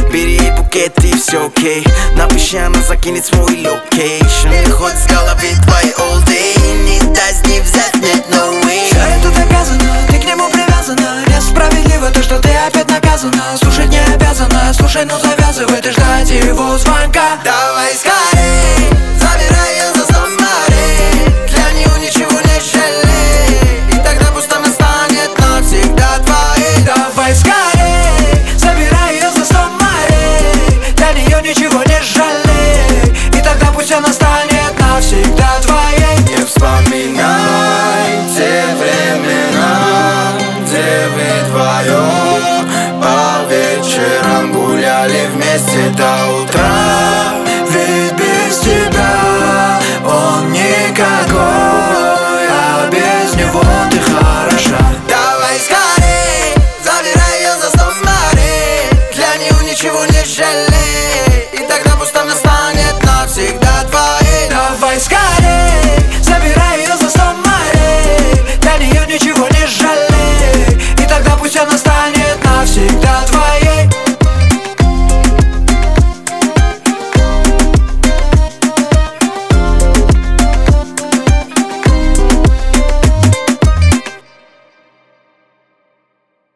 Бери ей букет и все окей. Напиши, она закинет свой локейшн. Хоть с головы твоей all day, не даст не взять, нет, no way. Все это доказано, ты к нему привязана. Несправедливо то, что ты опять наказана. Слушать не обязана, слушай, ну завязывай ты ждать его звонка. Давай скорей, забирай ее за 100 морей. Для нее ничего не жалей, и тогда пусть она станет навсегда твоей. Давай скорей, забирай ее за 100 морей. Для нее ничего не жалей, и тогда пусть она станет навсегда твоей. Не вспоминай те времена, где вы вдвоем по вечерам гуляли вместе до утра. Ведь без тебя он никакой, а без него ты хороша. Давай скорей, забирай ее за 100 морей. Для нее ничего не жалей.